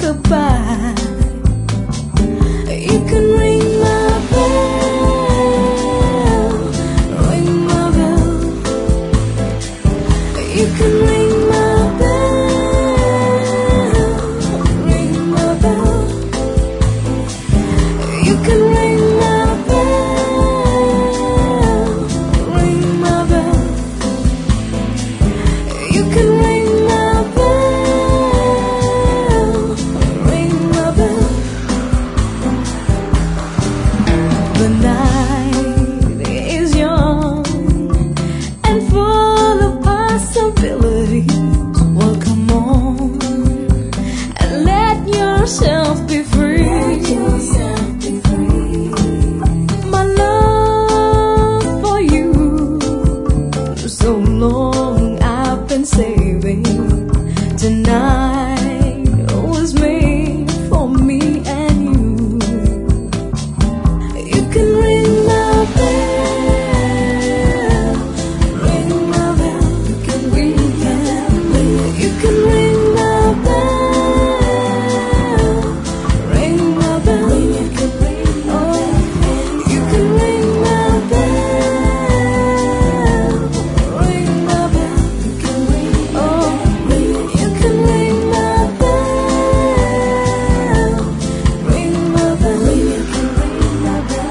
goodbye. You can ring my bell, ring my bell. You can ring my bell, ring my bell. You can ring my bell, ring my bell. You can ring my bell, ring my bell. The night is young and full of possibilities. Well, come on and let yourself be free. My love for you, so long I've been saving. Tonight was made for me and you. You can ring my bell, ring my bell. You can ring my bell. You can ring my bell, ring my bell. You can ring my bell. You can ring my bell, ring my bell. You can ring you can ring my bell, ring my bell. You can ring my bell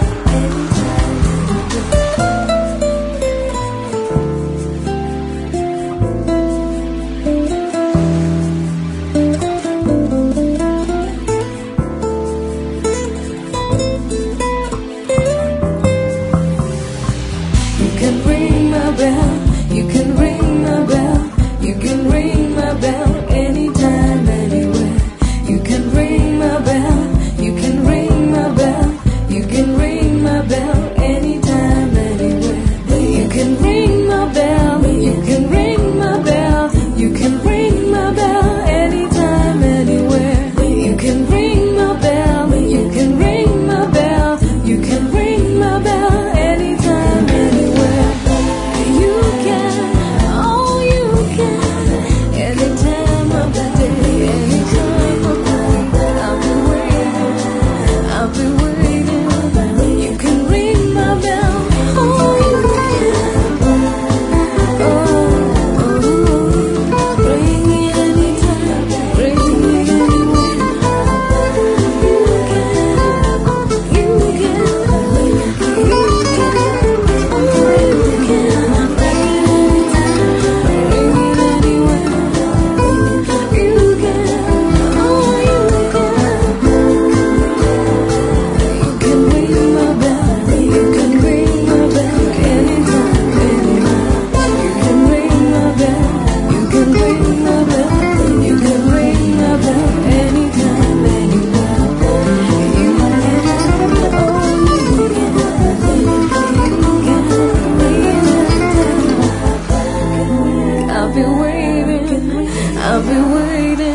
You can ring my bell, you can ring my bell, you can ring my bell anytime, anywhere. You can ring my bell, you can ring my bell, you can ring my bell anytime, anywhere. You can ring my bell, you can ring my bell, you can ring my bell anytime, anywhere. You can ring my bell, you can ring my bell, you can ring my bell anytime, anywhere. You can, oh you can, anytime of the day, anytime of the night. I'll be waiting, you can ring my bell, oh you can, ring it anytime, ring it anywhere. You can, ring it I'll be waiting, I'll be waiting.